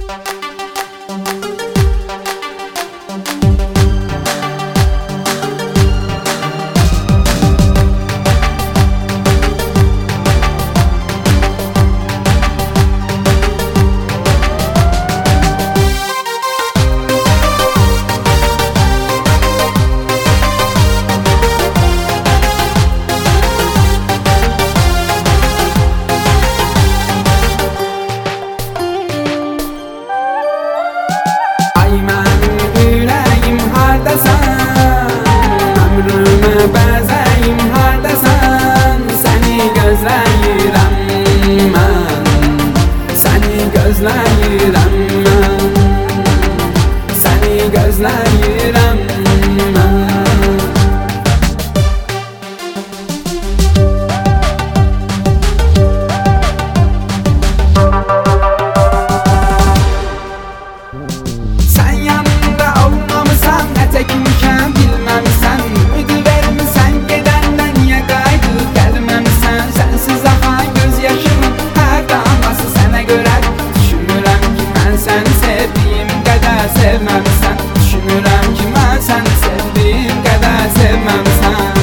Bəzəyim hardasan, səni gözləyirəm mən. Səni gözləyirəm mən. Səni gözləyirəm mən. Sən yanımda olmamısan, nə çəkmişəm bilməmisən. Sevməmisən, düşünürəm ki, mən səni sevdiyim qədər sevməmisən.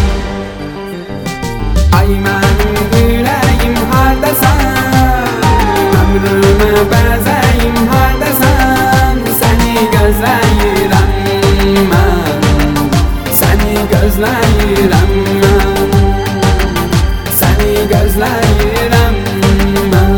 Ay mənim ürəyim hardasan, ömrümə bəzəyim hardasan. Səni gözləyirəm mən, səni gözləyirəm mən, səni gözləyirəm mən.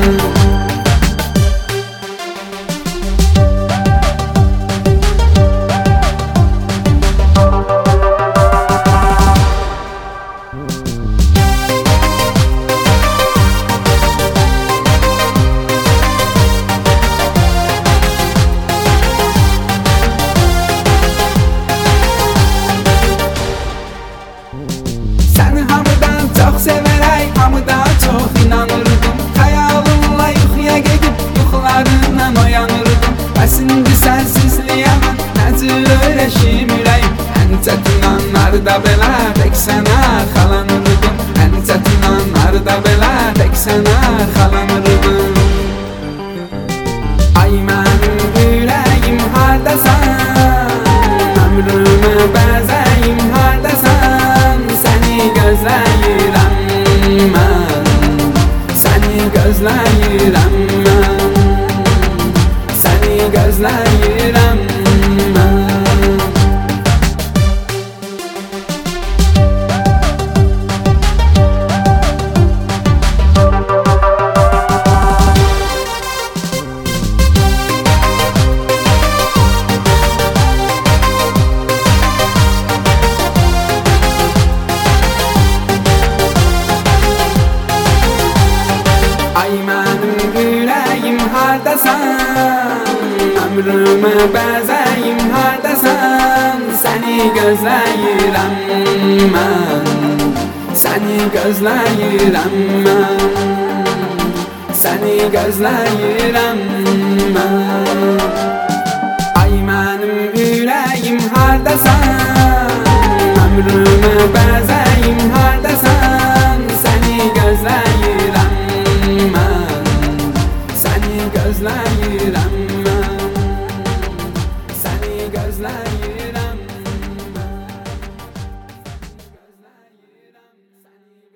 Səni hamıdan çox sevərək, hamıdan çox inanırdım. Xəyalımla yuxuya gedib, yuxularından oyanırdım. Bəs indi sənsizliyə mən necə öyrəşim ürəyim. Ən çətin anlarda belə tək sənə arxalanırdım. Ən çətin anlarda belə tək sənə arxalanırdım. Ay mənim ürəyim hardasan, ömrümə bəzəyim hardasan. Səni gözləyirəm mən, səni gözləyirəm mən, səni gözləyirəm mən. Ay mənim ürəyim hardasan, ömrümə bəzəyim hardasan. Səni gözləyirəm mən, səni gözləyirəm mən, səni gözləyirəm mən. Ay mənim ürəyim hardasan, ömrümə bəzəyim